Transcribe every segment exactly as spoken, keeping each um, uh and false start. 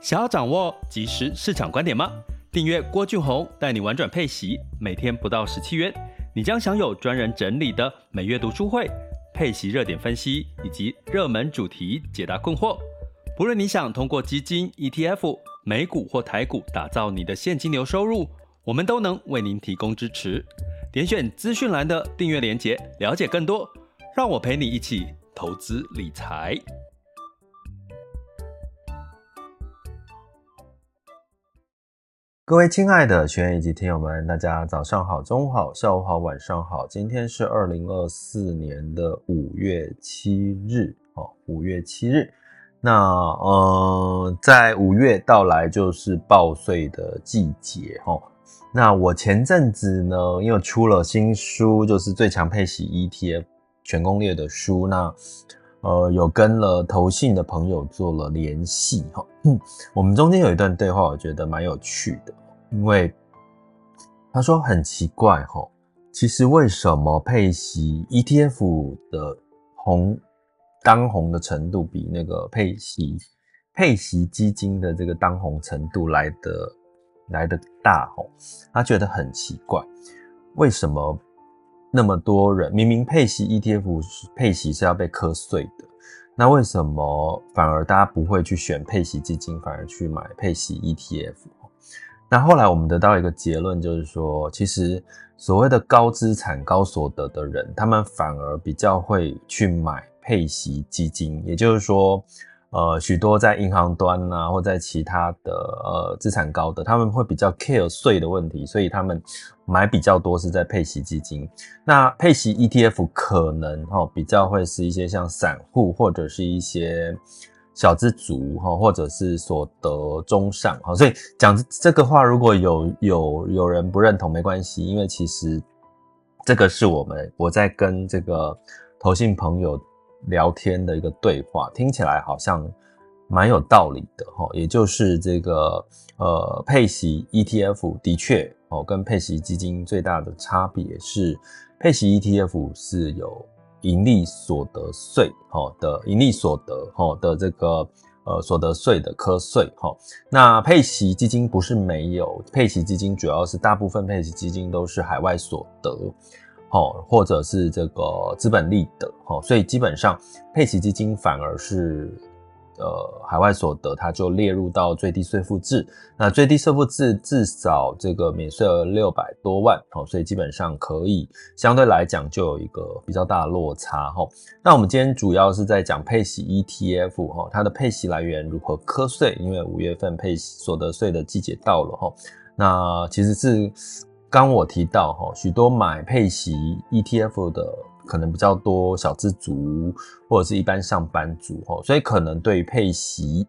想要掌握即时市场观点吗？订阅郭俊宏带你玩转配息，每天不到十七元，你将享有专人整理的每月读书会、配息热点分析以及热门主题解答困惑。不论你想通过基金、E T F、美股或台股打造你的现金流收入，我们都能为您提供支持。点选资讯栏的订阅连结，了解更多。让我陪你一起投资理财。 各位亲爱的学员以及听友们，大家早上好、中午好、下午好、晚上好。今天是二零二四年的五月七日，哦，五月七日。那呃，在五月到来就是报税的季节，哦。那我前阵子呢，因为出了新书，就是最强配息 E T F 全攻略的书，那呃有跟了投信的朋友做了联系，哈、嗯，我们中间有一段对话，我觉得蛮有趣的。因为他说很奇怪齁，其实为什么配息 E T F 的红当红的程度比那个配息配息基金的这个当红程度来得来得大齁？他觉得很奇怪，为什么那么多人明明配息 E T F 配息是要被课税的，那为什么反而大家不会去选配息基金，反而去买配息 E T F？那后来我们得到一个结论，就是说，其实所谓的高资产、高所得的人，他们反而比较会去买配息基金，也就是说，呃，许多在银行端啊，或在其他的呃资产高的，他们会比较 care 税的问题，所以他们买比较多是在配息基金。那配息 E T F 可能齁比较会是一些像散户或者是一些小资族或者是所得中上，所以讲这个话如果有有有人不认同没关系，因为其实这个是我们我在跟这个投信朋友聊天的一个对话，听起来好像蛮有道理的，也就是这个呃配息 E T F 的确跟配息基金最大的差别是，配息 E T F 是有盈利所得税的盈利所得的这个呃所得税的课税，那配息基金不是没有，配息基金主要是大部分配息基金都是海外所得，或者是这个资本利得，所以基本上配息基金反而是呃海外所得，它就列入到最低税负制。那最低税负制至少这个免税额六百多万，所以基本上可以相对来讲就有一个比较大的落差。那我们今天主要是在讲配息 E T F 它的配息来源如何课税，因为五月份配息所得税的季节到了。那其实是刚我提到许多买配息 E T F 的可能比较多小资族或者是一般上班族，所以可能对于配息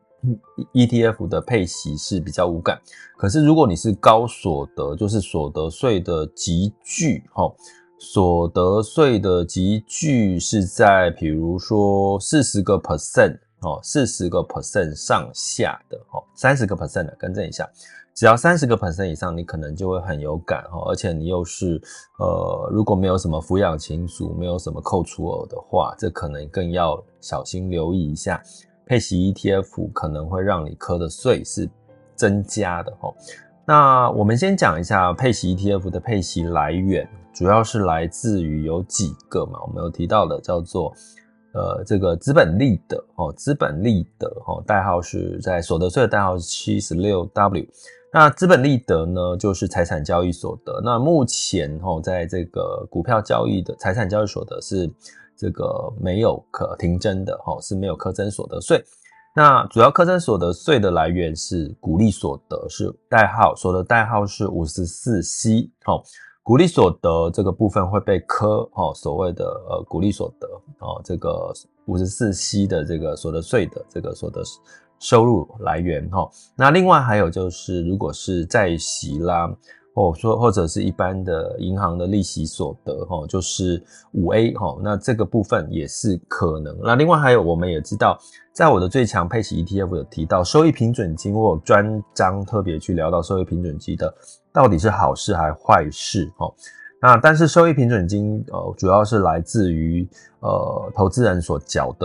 E T F 的配息是比较无感。可是如果你是高所得，就是所得税的集聚，所得税的集聚是在比如说 百分之四十 百分之四十 上下的 百分之三十 的更正一下，只要 百分之三十 以上你可能就会很有感，而且你又是呃如果没有什么抚养亲属，没有什么扣除额的话，这可能更要小心留意一下，配息 E T F 可能会让你课的税是增加的。那我们先讲一下配息 E T F 的配息来源，主要是来自于有几个嘛，我们有提到的叫做呃，这个资本利得哦，资本利得哦，代号是在所得税的代号是 七十六 W。那资本利得呢，就是财产交易所得。那目前哦，在这个股票交易的财产交易所得是这个没有可停征的哦，是没有课征所得税。那主要课征所得税的来源是股利所得，是代号所得代号是 五十四 C 哦。股利所得这个部分会被课哦，所谓的呃股利所得哦，这个 五十四 C 的这个所得税的这个所得收入来源哈。那另外还有就是，如果是债息啦，或说或者是一般的银行的利息所得哈，就是 五 A 哈，那这个部分也是可能。那另外还有，我们也知道，在我的最强配息 E T F 有提到收益平准金，我有专章特别去聊到收益平准金的到底是好事还是坏事哈。那但是收益平准金呃主要是来自于呃投资人所缴的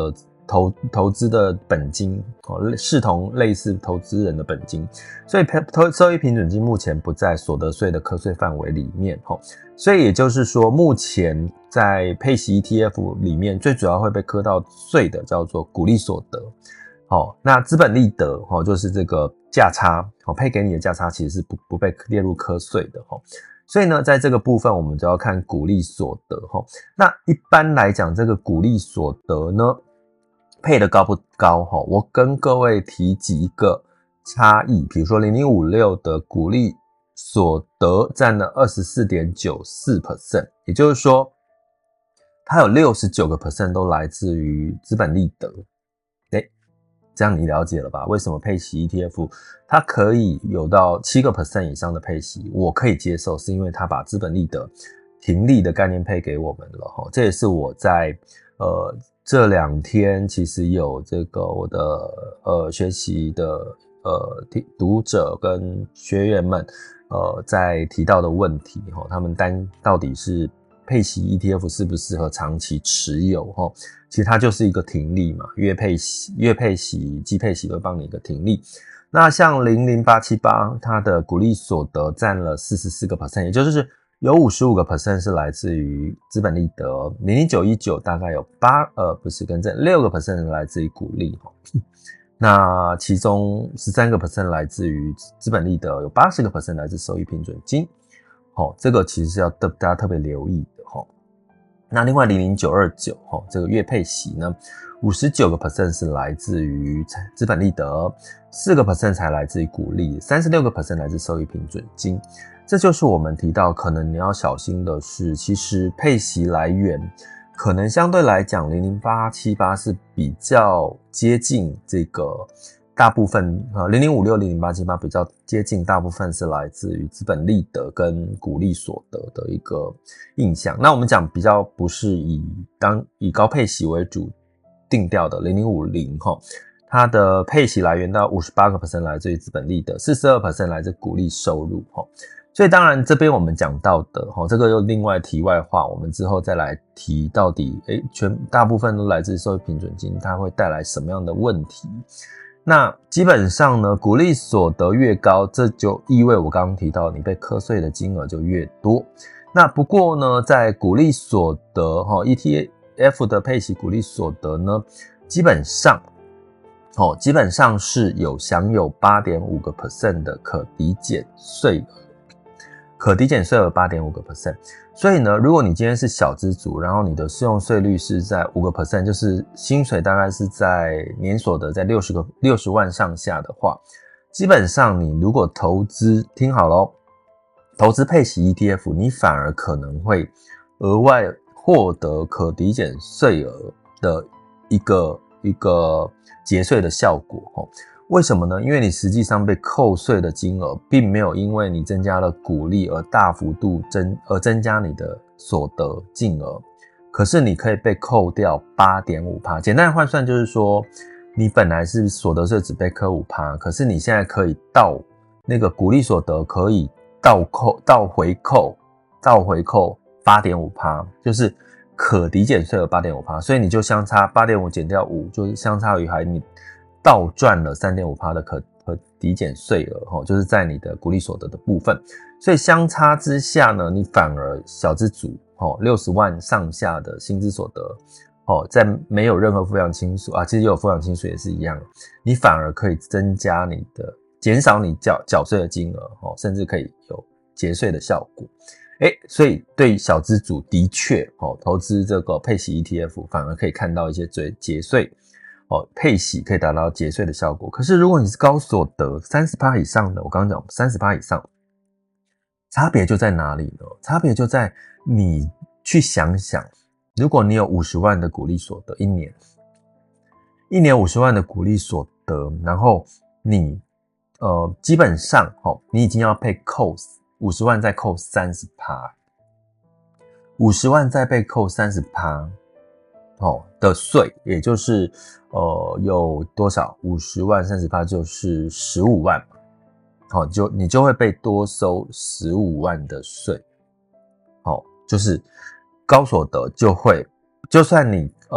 投投资的本金哦，视同类似投资人的本金，所以投收益平准金目前不在所得税的课税范围里面哦，所以也就是说，目前在配息 E T F 里面最主要会被课到税的叫做股利所得。哦，那资本利得哦，就是这个价差哦，配给你的价差其实是不不被列入课税的哦。所以呢，在这个部分我们就要看股利所得哦。那一般来讲，这个股利所得呢，配得高不高哦？我跟各位提几个差异，比如说零零五六的股利所得占了 百分之二十四点九四， 也就是说，它有 百分之六十九 都来自于资本利得。这样你了解了吧？为什么配息 E T F 它可以有到 百分之七 以上的配息，我可以接受，是因为它把资本利得停利的概念配给我们了。这也是我在呃这两天其实有这个我的呃学习的呃读者跟学员们呃在提到的问题，他们单到底是配息 E T F 适不适合长期持有？其实它就是一个停利嘛，月配息、月配息、季配息都帮你一个停利。那像零零八七八，它的股利所得占了 百分之四十四， 也就是有 百分之五十五 是来自于资本利得，零零九一九大概有八呃不是更正 百分之六 是来自于股利。那其中 百分之十三 来自于资本利得，有 百分之八十 来自收益平准金。哦，这个其实是要大家特别留意的哦。那另外零零九二九哦，这个月配息呢 ，百分之五十九 是来自于资本利得， 百分之四 才来自于股利， 百分之三十六 来自收益平准金。这就是我们提到可能你要小心的是，其实配息来源可能相对来讲零零八七八是比较接近这个大部分呃零零五六、零零八七八比较接近，大部分是来自于资本利得跟股利所得的一个印象。那我们讲比较不是以当以高配息为主定调的零零五零齁，它的配息来源到 百分之五十八 来自于资本利得， 百分之四十二 来自股利收入齁。所以当然这边我们讲到的齁，这个又另外题外话，我们之后再来提到底诶全大部分都来自收益平准金，它会带来什么样的问题。那基本上呢，股利所得越高，这就意味我刚刚提到你被课税的金额就越多。那不过呢，在股利所得 E T F 的配息股利所得呢，基本上哦，基本上是有享有 百分之八点五 的可抵减税额，可抵减税额 百分之八点五。所以呢，如果你今天是小资族，然后你的适用税率是在 百分之五， 就是薪水大概是在年所得在六十万上下的话，基本上你如果投资，听好咯，投资配息 E T F， 你反而可能会额外获得可抵减税额的一个一个节税的效果。为什么呢？因为你实际上被扣税的金额并没有因为你增加了股利而大幅度增而增加你的所得净额，可是你可以被扣掉 百分之八点五。 简单的换算就是说，你本来是所得税只被课 百分之五， 可是你现在可以倒那个股利所得可以倒扣倒回扣倒回扣 百分之八点五， 就是可抵减税额 百分之八点五， 所以你就相差 八点五 减掉五，就是相差于还你倒赚了 三点五 的可可抵减税额，就是在你的股利所得的部分。所以相差之下呢，你反而小资族六十万上下的薪资所得，在没有任何抚养亲属啊，其实也有抚养亲属也是一样，你反而可以增加你的减少你缴缴税的金额，甚至可以有节税的效果。诶，所以对小资族的确投资这个配息 E T F 反而可以看到一些节税。哦，配息可以达到节税的效果。可是如果你是高所得 百分之三十 以上的，我刚刚讲 百分之三十 以上，差别就在哪里呢？差别就在你去想想，如果你有五十万的股利所得，一年一年五十万的股利所得，然后你呃基本上齁，你已经要被扣五十万再扣 百分之三十， 五十万再被扣 百分之三十哦的税，也就是呃有多少？五十万 百分之三十 就是十五万嘛。好，就你就会被多收十五万的税。好，就是高所得就会，就算你呃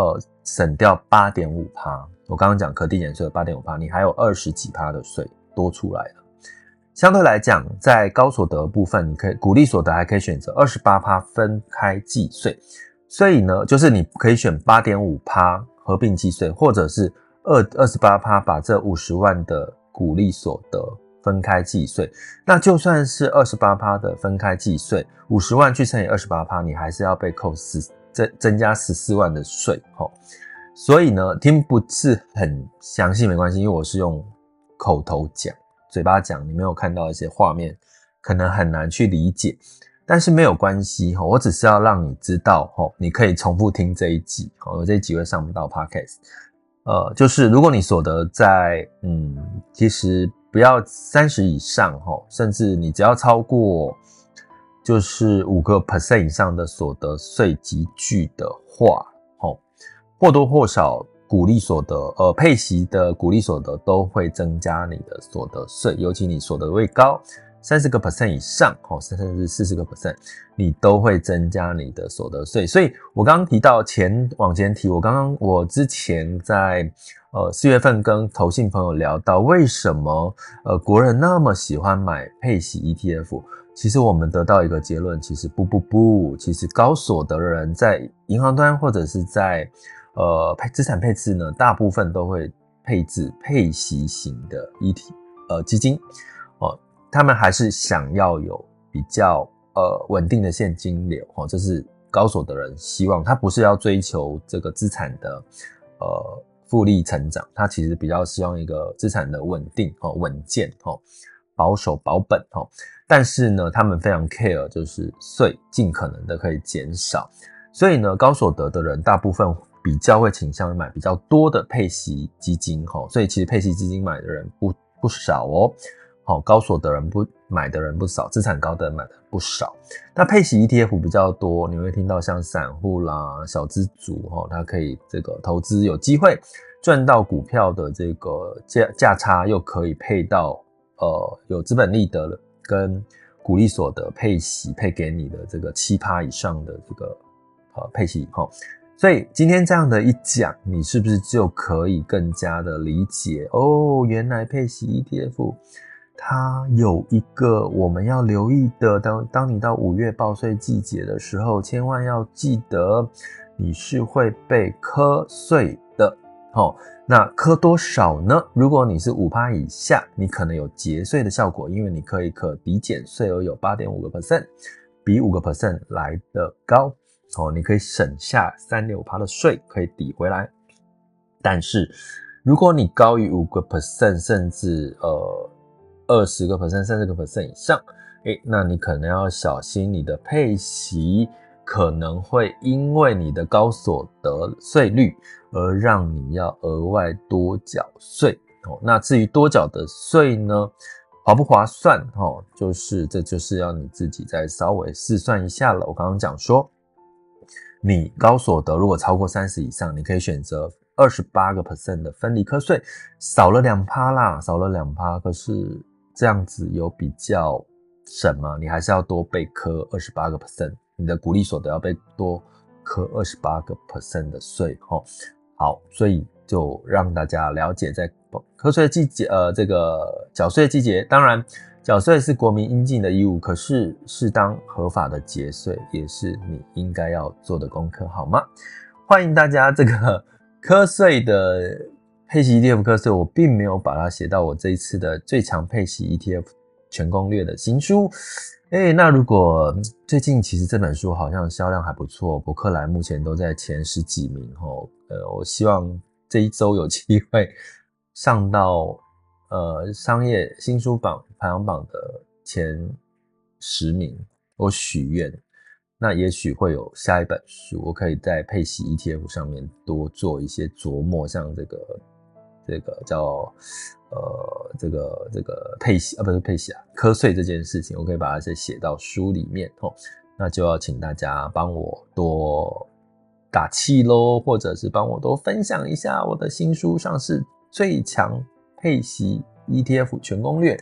省掉 百分之八点五。 我刚刚讲可递减税的 百分之八点五， 你还有二十几%的税多出来了。相对来讲，在高所得的部分，你可以股利所得还可以选择 百分之二十八 分开计税，所以呢，就是你可以选 百分之八点五 合并计税，或者是二十八%把这五十万的股利所得分开计税。那就算是 百分之二十八 的分开计税，五十万去乘以 百分之二十八， 你还是要被扣四增增加十四万的税齁。所以呢，听不是很详细没关系，因为我是用口头讲，嘴巴讲，你没有看到一些画面，可能很难去理解，但是没有关系，我只是要让你知道，你可以重复听这一集，我这一集会上不到 podcast。呃，就是如果你所得在，嗯，其实不要三十以上，甚至你只要超过就是五个 percent 以上的所得税集聚的话，或多或少股利所得，呃，配息的股利所得都会增加你的所得税，尤其你所得位高 百分之三十 以上，甚至 百分之四十 你都会增加你的所得税。所以我刚刚提到前往前提，我刚刚我之前在呃四月份跟投信朋友聊到，为什么呃国人那么喜欢买配息 E T F， 其实我们得到一个结论，其实不不不，其实高所得的人在银行端或者是在呃，资产配置呢，大部分都会配置配息型的 E T 呃基金哦，他们还是想要有比较呃稳定的现金流哦，这是高所得人希望，他不是要追求这个资产的呃复利成长，他其实比较希望一个资产的稳定哦、稳健哦、保守保本哦，但是呢，他们非常 care 就是税尽可能的可以减少，所以呢，高所得的人大部分比较会倾向于买比较多的配息基金，所以其实配息基金买的人不不少哦，高所得人不买的人不少，资产高的人买的不少。那配息 E T F 比较多，你会听到像散户啦、小资族，他可以这个投资有机会赚到股票的这个价价差，又可以配到呃有资本利得跟股利所得配息配给你的这个 百分之七 以上的这个呃配息齁。所以今天这样的一讲，你是不是就可以更加的理解哦？原来配息 E T F 它有一个我们要留意的，当当你到五月报税季节的时候，千万要记得你是会被课税的。哦，那课多少呢？如果你是 百分之五 以下，你可能有节税的效果，因为你可以可抵减税额有 百分之八点五， 比 百分之五 来得高。哦，你可以省下 百分之三点五 的税，可以抵回来。但是如果你高于 百分之五 甚至呃 百分之二十 三十 以上，诶，那你可能要小心你的配息可能会因为你的高所得税率而让你要额外多缴税。哦，那至于多缴的税呢，划不划算？哦，就是这就是要你自己再稍微试算一下了。我刚刚讲说，你高所得如果超过三十以上，你可以选择 百分之二十八 的分离课税，少了 百分之二 啦，少了 百分之二， 可是这样子有比较省吗？你还是要多被课 百分之二十八， 你的股利所得要被多课 百分之二十八 的税齁。好，所以就让大家了解在课税季节呃这个缴税季节，当然缴税是国民应尽的义务，可是适当合法的节税也是你应该要做的功课，好吗？欢迎大家这个课税的配息 E T F 课税，我并没有把它写到我这一次的最强配息 E T F 全攻略的新书。欸，那如果最近其实这本书好像销量还不错，博客来目前都在前十几名齁，呃，我希望这一周有机会上到呃商业新书榜排行榜的前十名，我许愿，那也许会有下一本书，我可以在配息 E T F 上面多做一些琢磨，像这个这个叫呃这个这个配息啊不是配息啊课税这件事情，我可以把它写到书里面齁，那就要请大家帮我多打气咯，或者是帮我多分享一下我的新书上市最强配息 E T F 全攻略，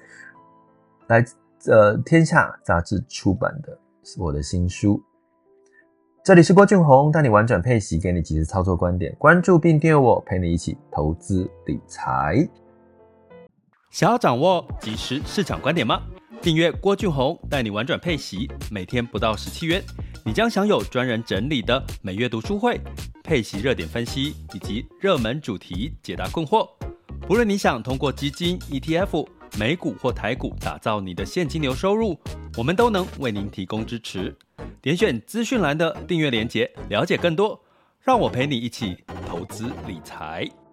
来呃天下杂志出版的我的新书。 这里是郭俊宏，带你玩转配息，给你及时操作观点。关注并订阅我，陪你一起投资理财。 想要掌握即时市场观点吗？订阅郭俊宏，带你玩转配息，每天不到十七元，你将享有专人整理的每月读书会、配息热点分析以及热门主题解答困惑。不论你想通过基金、E T F、美股或台股打造你的现金流收入，我们都能为您提供支持。点选资讯栏的订阅连结，了解更多。让我陪你一起投资理财。